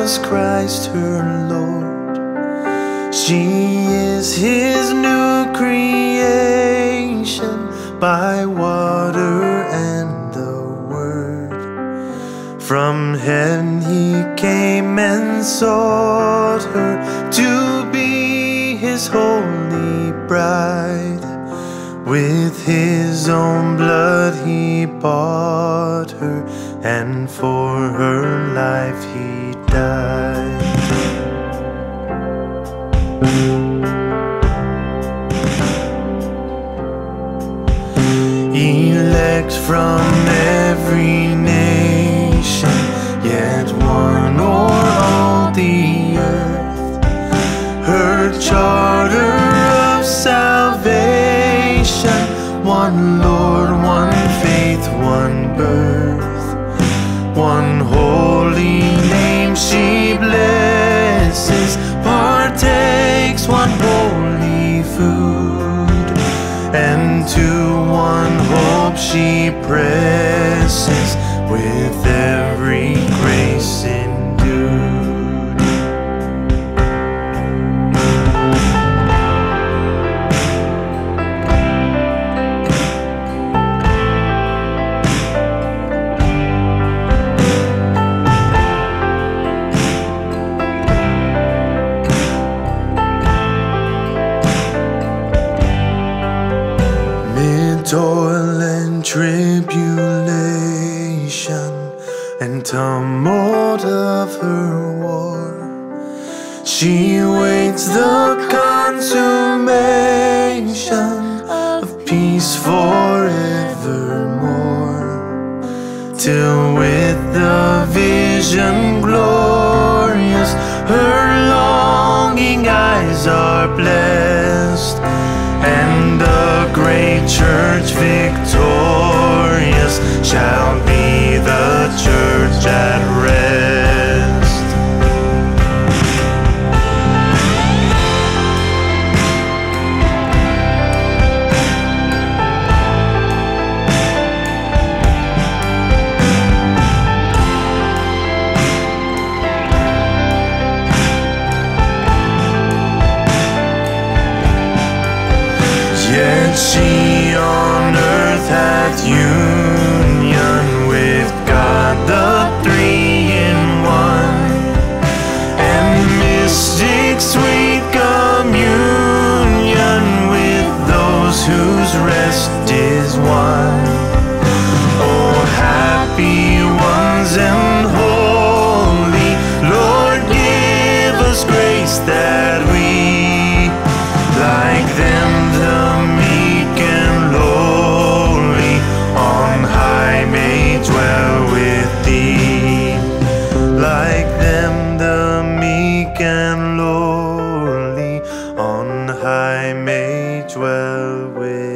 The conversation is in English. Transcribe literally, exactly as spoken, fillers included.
Jesus Christ her Lord. She is his new creation by water and the word. From heaven he came and sought her to be his holy bride. With his own blood he bought her, and for her life he died. Elect from every nation, yet one o'er all the earth, her charter of salvation, one Lord, one faith, one birth, one holy name she blesses, partakes one holy food, and to one hope she presses with every grace endued. Toil and tribulation and tumult of her war, she waits the consummation of peace forevermore, till with the vision glorious her longing eyes are blessed, and the great church victorious shall be the church at rest. Yet she on earth hath union with God the three in one, and mystic sweet communion with those whose rest is won. Oh, happy ones and holy, Lord, give us grace that we, like them, the meek and lowly, on high may dwell with thee. Like them, the meek and lowly, on high may dwell with